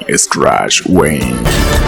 Scratch Wayne.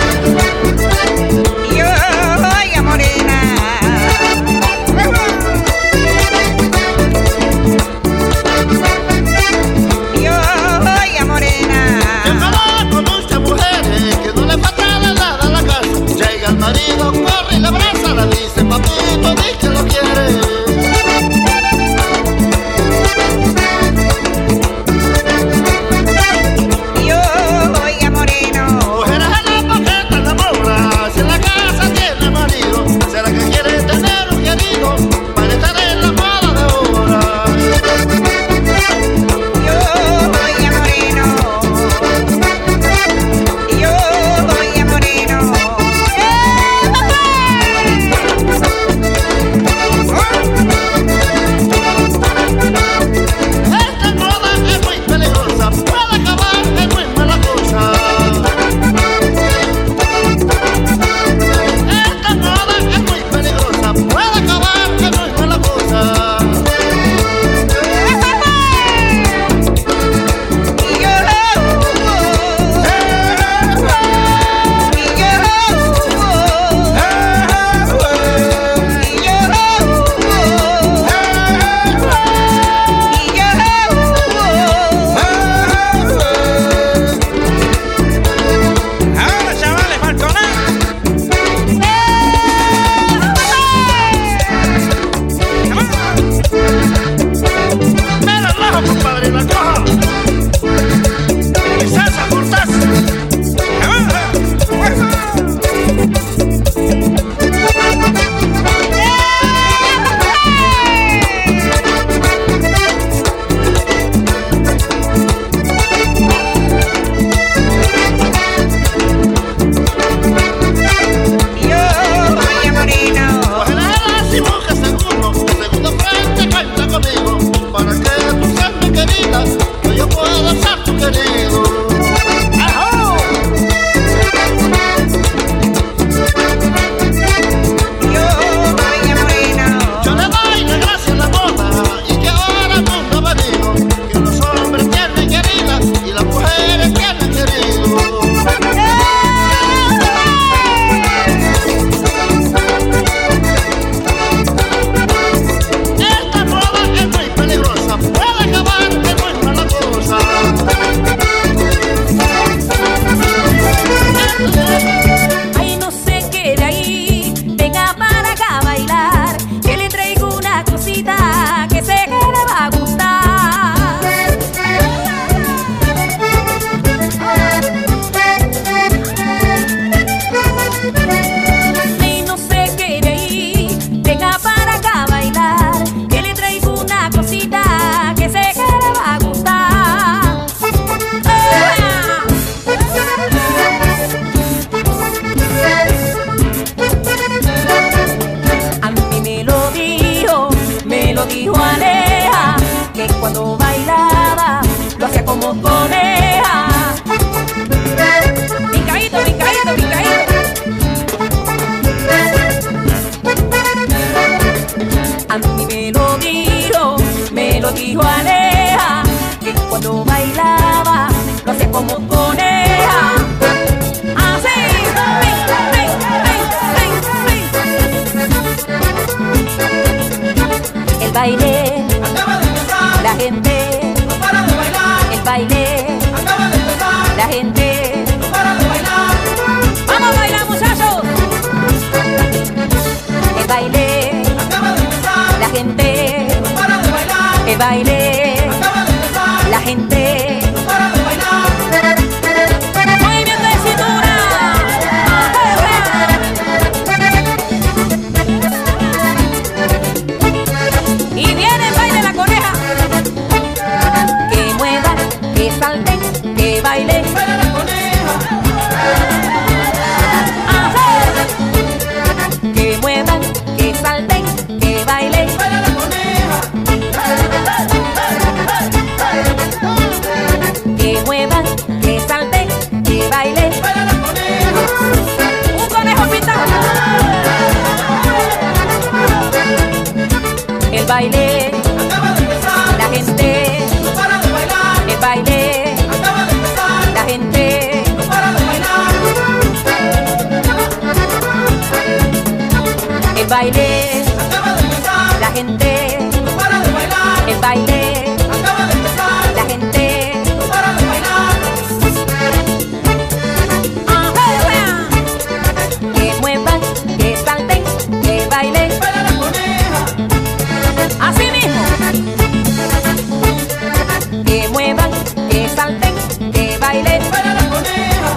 Cuando bailaba, lo hacía como coneja. Picadito, picadito, picadito. A mí me lo dijo Aleja, que cuando bailaba, lo hacía como coneja. Así, el baile, la gente, no para de bailar. El baile, acaba de empezar. La gente, no para de bailar. ¡vamos a bailar, muchachos! El baile, acaba de empezar. La gente, no para de bailar. El baile, acaba de empezar. La gente, no para de bailar. movimiento de cintura. Y viene el baile la coneja. Que muevan, que salten, que bailen. Baila la coneja. Que muevan, que salten, que bailen. Baila la coneja. Que muevan, que salten, que bailen. Baila la coneja. Un conejo pintado. El baile, Acaba de empezar. la gente, no para de bailar. el baile, Acaba de empezar. la gente, no para baile, acaba de empezar. la gente, No para de bailar. el baile, Acaba de empezar. la gente. No para de bailar. Que muevan, que salten, que bailen. Baila la coneja. Así mismo. Que muevan, que salten, que bailen. Baila la coneja.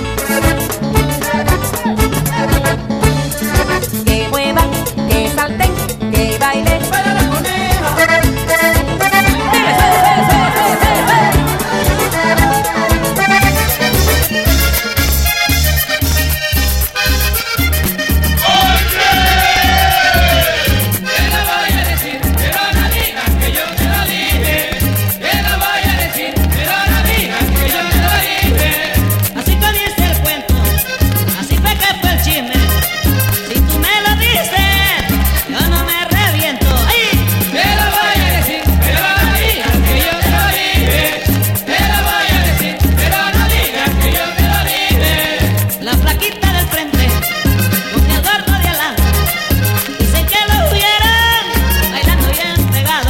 Que muevan, que salten, que bailen. Baila la coneja. Así comienza el cuento, así fue que fue el chisme. Si tú me lo dices, yo no me reviento. ¡Ay! La flaquita del frente, con el gordo de adelante, dicen que lo vieron bailando bien pegado.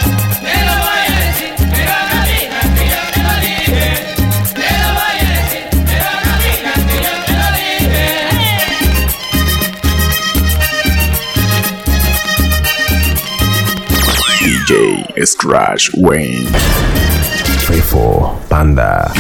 DJ Scratch Wayne. Fefo Panda.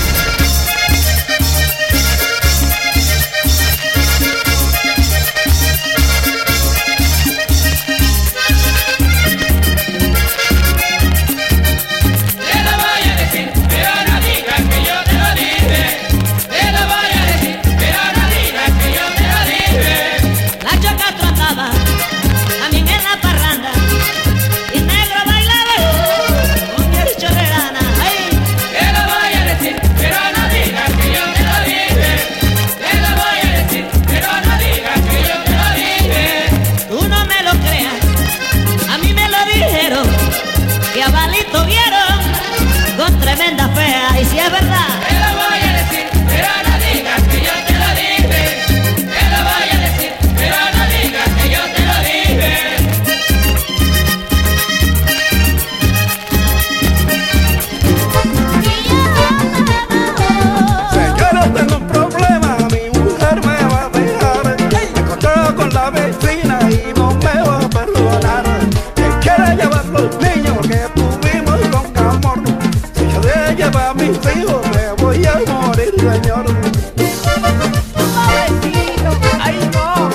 La choca trotaba también en la parranda y negro bailaba con el chorrerana. ¡Ay! Tú no me lo creas, a mí me lo dijeron, que a Balito vieron con tremenda fea, y si es verdad. Señora, tengo un problema, mi mujer me va a dejar. Me encontré con la vecina y no me va a perdonar. Que quiere llevar los niños que tuvimos con amor. Si yo le llevo a mis hijos me voy a morir, señor. Ay, no.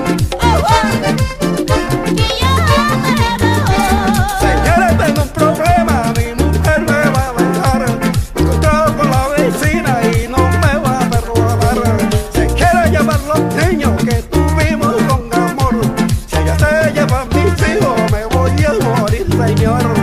Señora, tengo un problema, mi mujer me va a dejar. Me encontré con la vecina y no me va a perdonar. Se quiere llevar los niños que tuvimos con amor. Si ella se lleva a mis hijos me voy a morir, señor.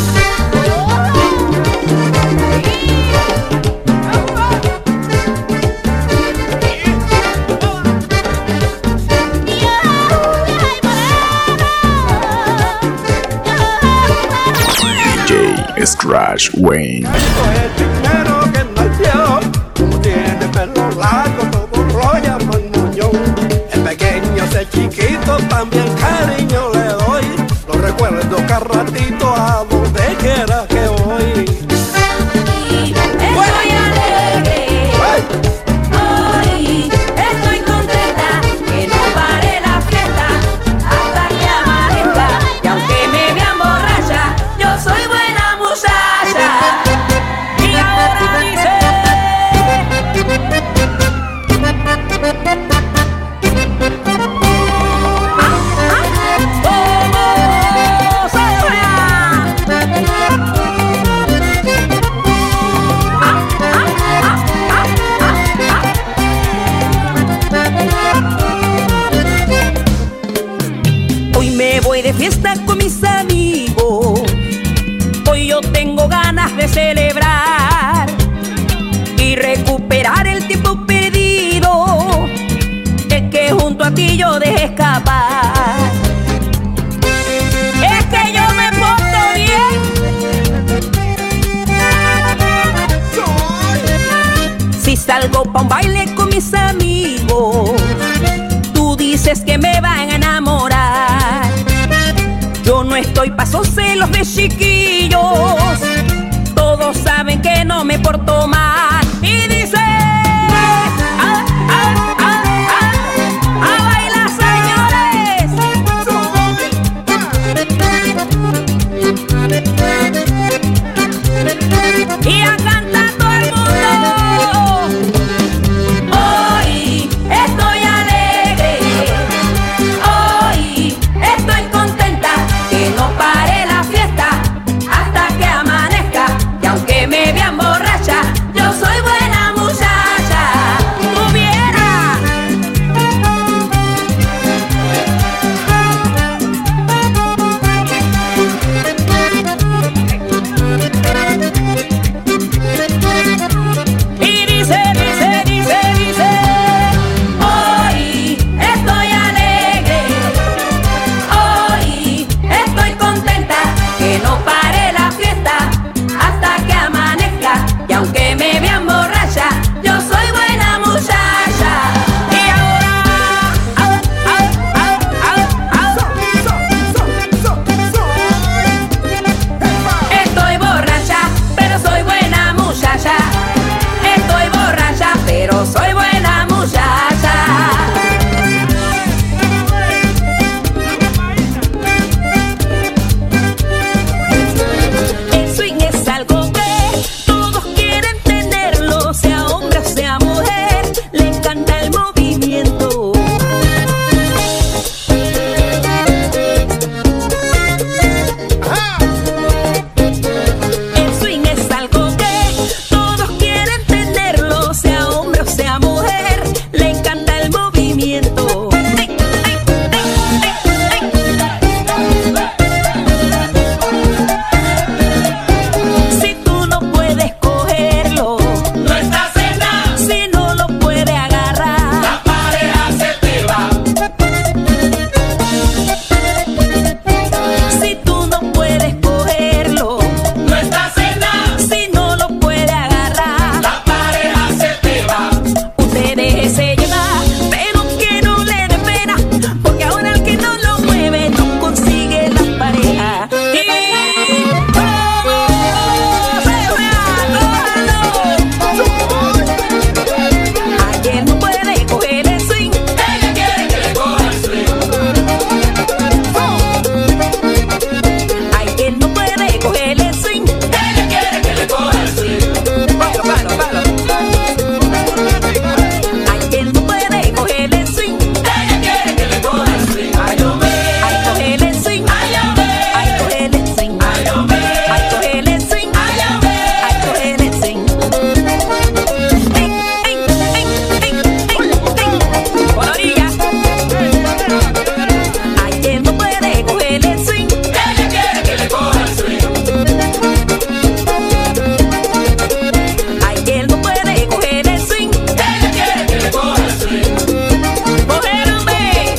DJ Scratch Wayne. El primero que nació, como tiene pelo largo, todo lo llaman muñón. El pequeño, ese chiquito, también cariño le doy. Lo recuerdo cada ratito a donde quiera que voy. Estoy alegre, ¡Ay! hoy estoy contenta, que no pare la fiesta hasta que amanezca. Y aunque me vean borracha, yo soy buena muchacha. Y ahora dice, ¿cómo se vea? Hoy me voy de fiesta con mis amigos. Hoy yo tengo ganas de celebrar y recuperar el tiempo perdido, el que junto a ti yo dejé escapar. Es que yo me porto bien, si salgo pa' un baile con mis amigos, tú dices que me van a enamorar. estoy paso celos de chiquillos. Todos saben que no me porto mal. Y dice: ¡a bailar, señores! Y a cantar todo el mundo. Hoy estoy alegre, hoy estoy contenta, que no pare la fiesta hasta que amanezca. Y aunque me vean borracha, yo soy buena muchacha. Tuviera y dice, hoy estoy alegre, hoy estoy contenta, que no pare la fiesta hasta que amanezca. Y aunque me vean borracha, yo soy buena muchacha. Y ahora, estoy borracha, pero soy buena muchacha. Estoy borracha, pero soy buena muchacha. El swing es algo que todos quieren tenerlo, sea hombre o sea mujer, le encanta el movimiento. El swing es algo que todos quieren tenerlo, sea hombre o sea mujer, le encanta el movimiento. Si tú no puedes cogerlo, No estás en nada, si no lo puedes agarrar, la pareja se te va. si tú no puedes cogerlo, No estás en nada, si no lo puedes agarrar, la pareja se te va. usted déjese llevar, pero que no le dé pena, porque ahora el que no lo mueve no consigue la pareja. Y ayer no puede coger el swing, Ella quiere que le coja el swing. ayer no puede coger el swing. Ella quiere que le coja el swing. Ayer no puede coger el swing, Ella quiere que le coja el swing. Ay, hombre, ay coger el swing, ay, hombre, ay coger el swing, ay, hombre, ay coger el swing, ay, hombre. ay coger el swing. Por la orilla. Ayer no puede coger el swing, Ella quiere que le coja el swing. ayer no puede coger el swing. Ella quiere que le coja el swing. Cogéronme.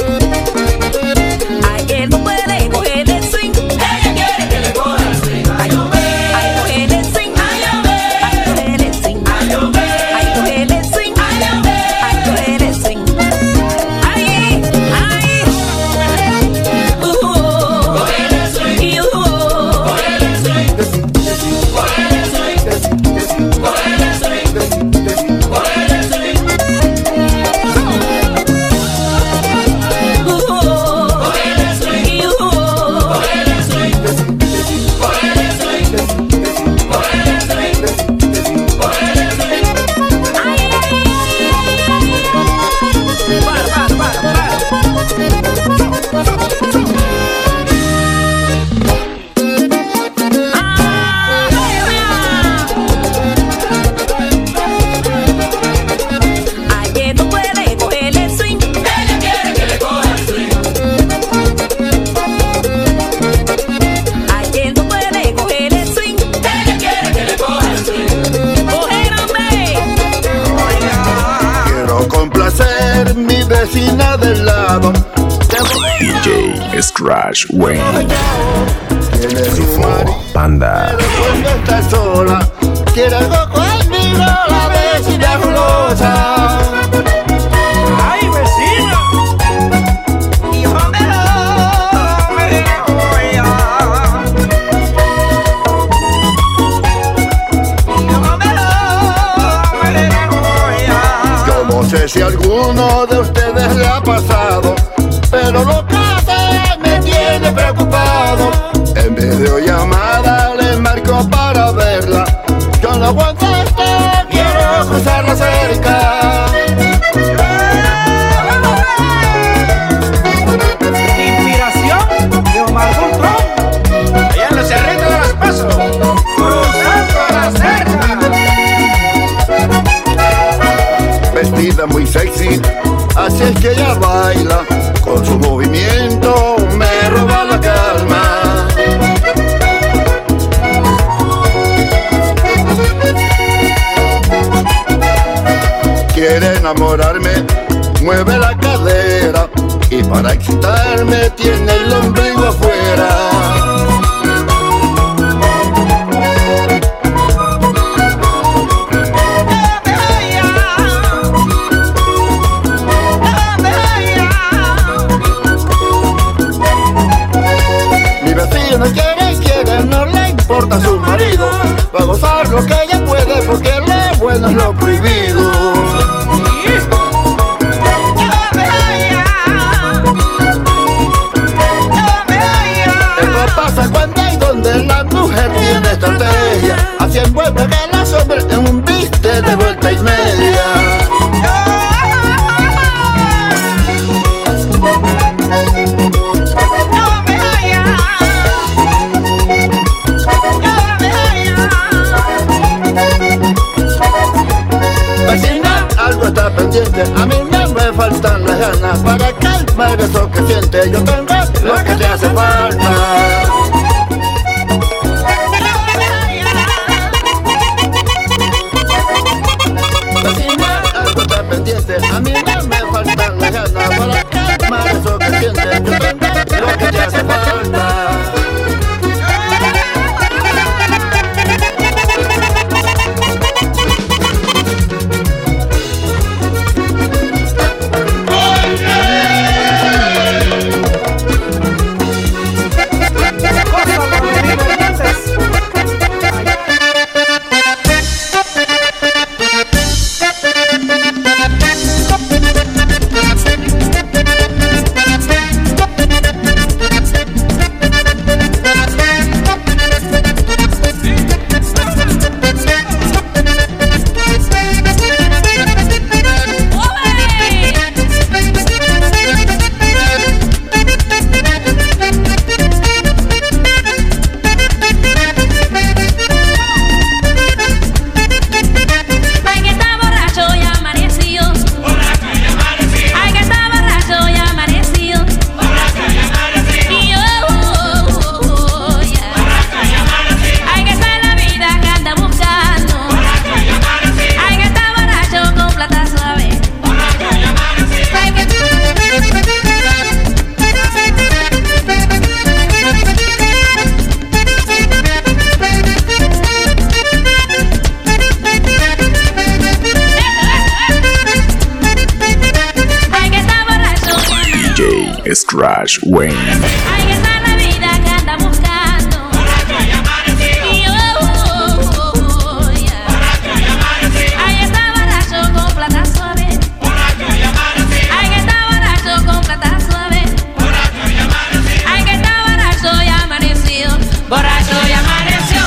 Ayer no puede coger el swing, Ella quiere que le coja el swing. Ay, hombre, ay coger el swing, ay, hombre, ay coger el swing, ay, hombre, ay coger el swing, ay, hombre. ay coger el swing. Ay, ay. Coger el swing, Y coger el swing. Coger el swing, coger el swing. Coger el swing, coger el swing. y Coger el swing, coger el swing, coger el swing, coger el swing. ayer no puede coger el swing, Ella quiere que le coja el swing. ayer no puede coger el swing. Ella quiere que le coja el swing. Cogéronme. Quiero complacer mi vecina del lado. DJ Scratch Wayne. Tiene su Free4 marido, Panda. pero cuando está sola, quiere algo conmigo, la vecina gulosa. ¡Ay, vecina! ¡Hijo de la pasado, pero lo que hace me tiene preocupado. En videollamada le marco para verla, yo no aguanto esto, quiero cruzarla cerca. Inspiración de Omar Beltrán, Allá en los cerritos de las Paso, cruzando la cerca. Vestida muy sexy, así es que ella baila, con su movimiento me roba la calma. Quiere enamorarme, mueve la cadera, y para excitarme tiene el ombligo afuera. No le importa a su marido, va a gozar lo que ella puede, porque lo bueno es lo prohibido. Esto pasa cuando y donde la mujer tiene estrategia, así envuelve que la sombra en un viste de vuelta y media. Algo está pendiente, a mí no me faltan las ganas para calmar eso que siente. Yo tengo lo que te hace falta. Vecina, algo está pendiente, a mí no me faltan las ganas para calmar eso que siente. Yo tengo lo que te hace falta. Scratch Wayne. Ahí está la vida que anda buscando. Y ahí está borracho con plata suave. Ahí está borracho con plata suave. Ahí está borracho y amaneció. Borracho y amaneció.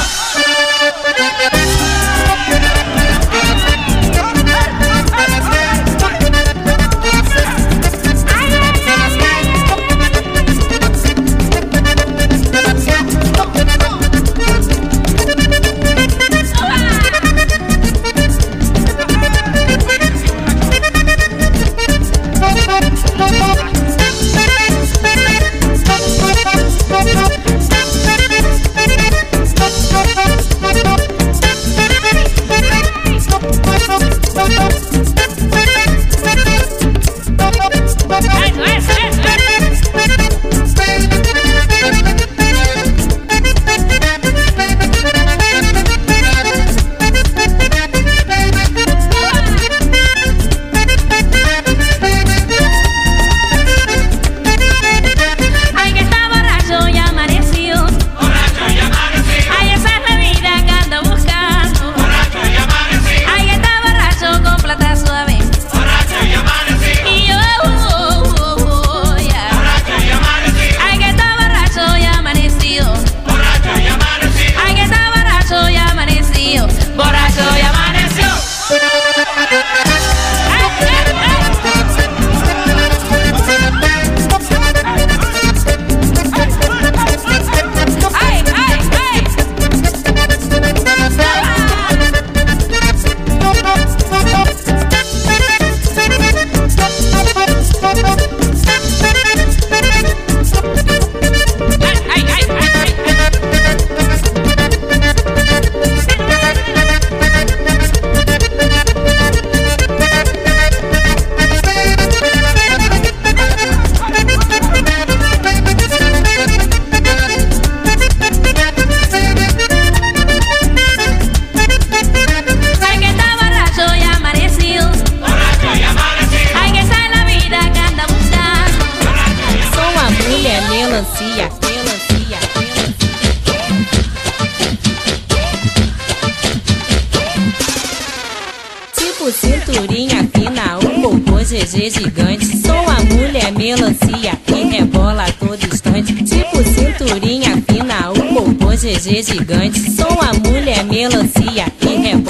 GG gigante. Sou a mulher melancia que rebola a todo instante. Tipo cinturinha fina, o popô GG gigante. Sou a mulher melancia que rebola.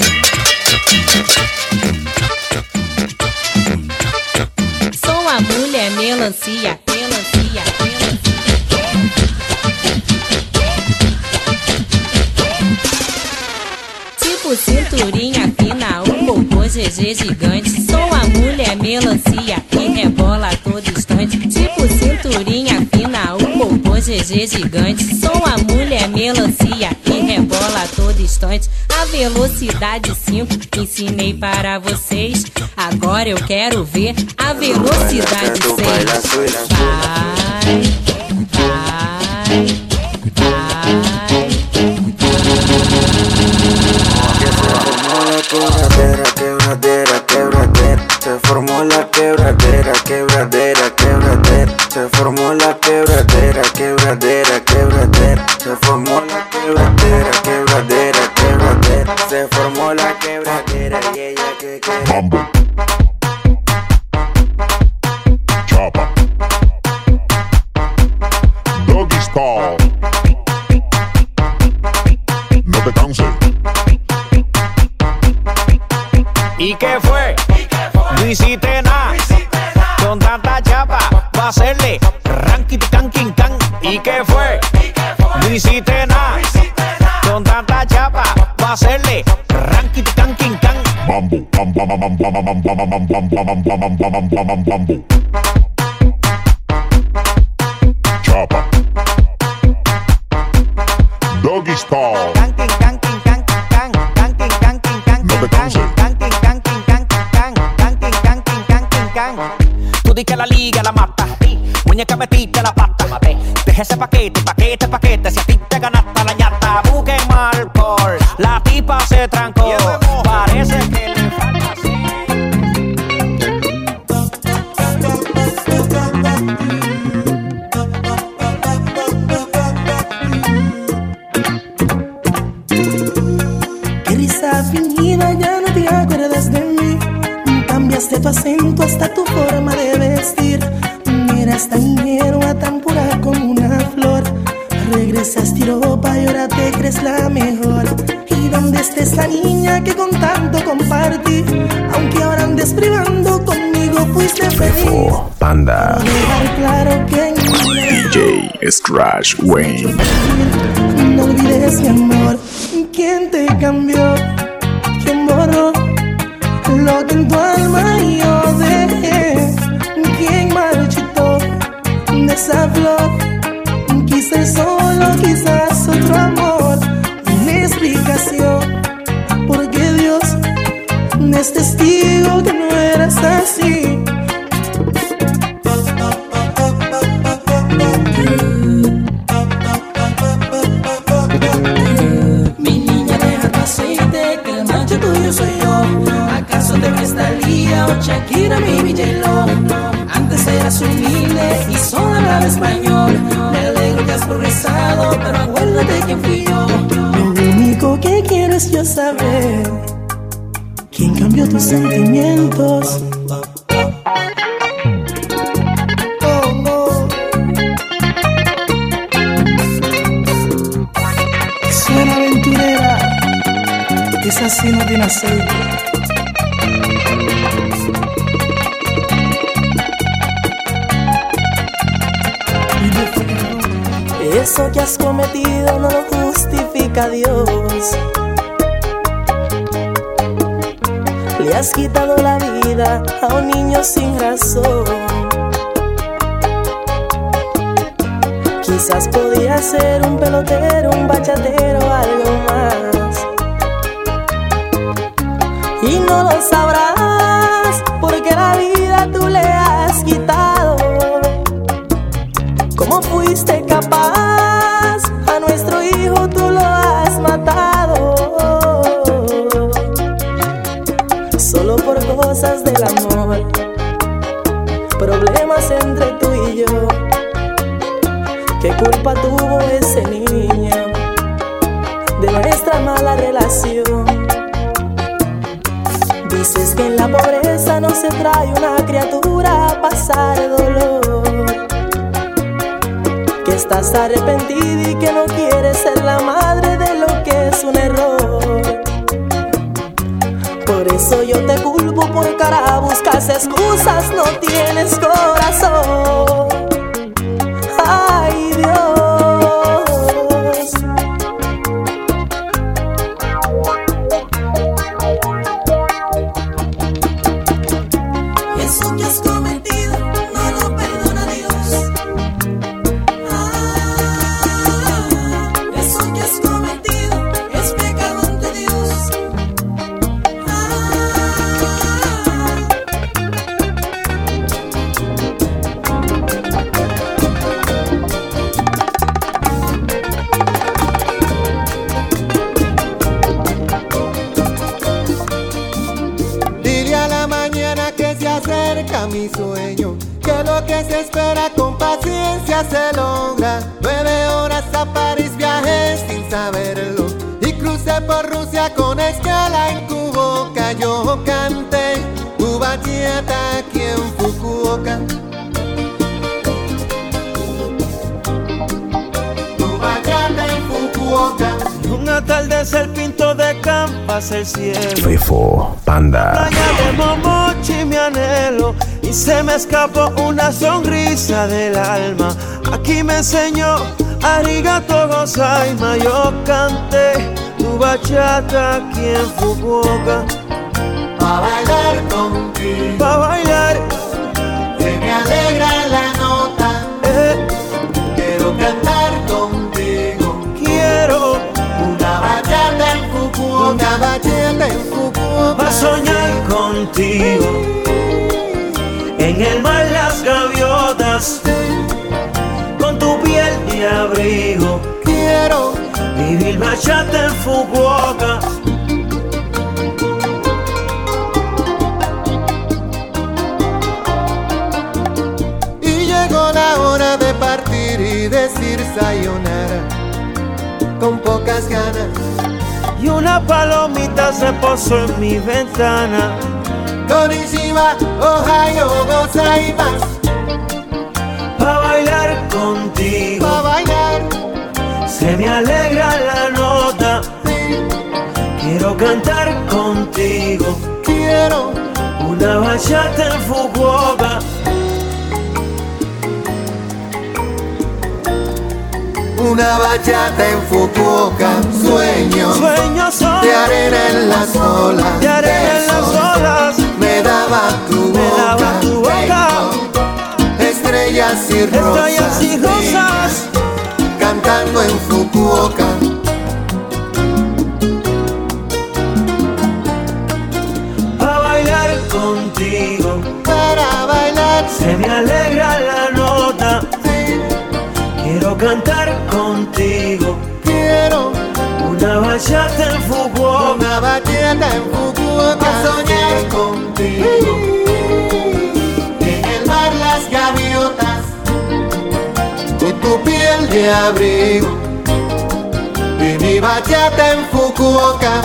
Sou a mulher melancia, melancia, melancia. Tipo cinturinha fina, o popô GG gigante. Sou a mulher melancia que rebola a todo instante. Tipo cinturinha fina, o popô GG gigante. Sou a mulher melancia que rebola a todo instante. A velocidade 5 ensinei para vocês. Agora eu quero ver a velocidade 6. Vai, vai. Se formó la quebradera, quebradera, quebradera. Se formó la quebradera, quebradera, quebradera. Se formó la quebradera, quebradera, quebradera. Se formó la quebradera y ella que quiere. Mambo. Chapa. Doggy style. No te canses. ¿Y qué fue? No hiciste nada. Con tanta chapa va a hacerle ranking can king can. ¿Y qué fue? No hiciste nada. Con tanta chapa va a hacerle ranking can king can. Mambo. Bam bam bam bam bam bam bam bam bam bam bam bam bam. Chapa. Doggy style. No te canses. Tú di que la liga la mata. Muñeca metiste la pata. Deja ese paquete, paquete, paquete. Si a ti te ganaste la ñata, busquen mal por. La tipa se trancó. Parece que le falta así. Qué risa fingida, ya no te acuerdas de mí. Cambiaste tu acento hasta tu forma de vestir. Eras tan ingenua, tan pura como una flor. Regresaste a Europa y ahora te crees la mejor. ¿Y dónde está esa niña que con tanto compartí? Aunque ahora andes privando, conmigo fuiste feliz. Panda. Dejar claro que DJ Scratch Wayne. no olvides mi amor. ¿Quién te cambió? ¿Quién borró lo que en tu alma yo dejé? ¿Quién marchitó de esa flor? Quizás solo, quizás otro amor. Una explicación, porque Dios es testigo que no eras así. Mi niña, deja tu aceite, que el macho tuyo soy yo. ¿Acaso te crees Thalía o Shakira, mi Villelo? Antes eras humilde y solo hablaba español. Me alegro que has progresado, pero acuérdate quién fui yo. Lo único que quiero es yo saber quién cambió tus sentimientos. Oh, no. Suena aventurera, esa sí no tiene aceite. Eso que has cometido no lo justifica a Dios. Le has quitado la vida a un niño sin razón. Quizás podía ser un pelotero, un bachatero, algo más. Y no lo sabrás porque la vida tú le has quitado. ¿Cómo fuiste capaz? A nuestro hijo tú lo has matado. Solo por cosas del amor, problemas entre tú y yo. ¿Qué culpa tuvo ese niño de nuestra mala relación? Dices que en la pobreza nos se trae una criatura a pasar dolor, que estás arrepentida y que no quieres ser la madre de lo que es un error. Por eso yo te culpo, porque ahora buscas excusas, no tienes corazón. Ay, Dios. Eso que has cometido no lo perdona Dios. Eso que has cometido es pecado ante Dios. Dile a la mañana que se acerca mi sueño, que lo que se espera con paciencia se logra. 9 horas a París viajé sin saberlo y crucé por Rusia con escala en Fukuoka. Yo canté tu bachata aquí en Fukuoka. Tu bachata en Fukuoka. Un atardecer pinto de campas el cielo. Fefo, Panda. Playa de Momochi mi anhelo y se me escapó una sonrisa del alma. Aquí me enseñó arigato gozaima. Yo canté tu bachata aquí en Fukuoka. Pa' bailar contigo, Pa' bailar, se me alegra la nota. Quiero cantar contigo, quiero una bachata en Fukuoka, una bachata en Fukuoka. pa' soñar contigo. En el mar las gaviotas, con tu piel de abrigo. Quiero vivir bachata en Fukuoka. y llegó la hora de partir y decir sayonara con pocas ganas. Y una palomita se posó en mi ventana. Konnichiwa, Ohio gozaimasu. Pa' bailar contigo, Pa' bailar, se me alegra la nota. Quiero cantar contigo, quiero una bachata en Fukuoka. una bachata en Fukuoka. Sueño Sueños son de arena en las olas, de arena en las olas. me daba tu Me boca, daba tu boca. tengo estrellas y rosas, Estrellas y rosas. cantando en Fukuoka. Pa' bailar contigo, Para bailar, se me alegra la nota. Quiero cantar contigo, quiero una bachata en Fukuoka. una bachata en Fukuoka. Pa' soñar contigo, en el mar las gaviotas, con tu piel de abrigo, y mi bachata en Fukuoka.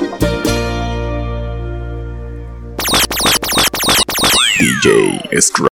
DJ Scratch.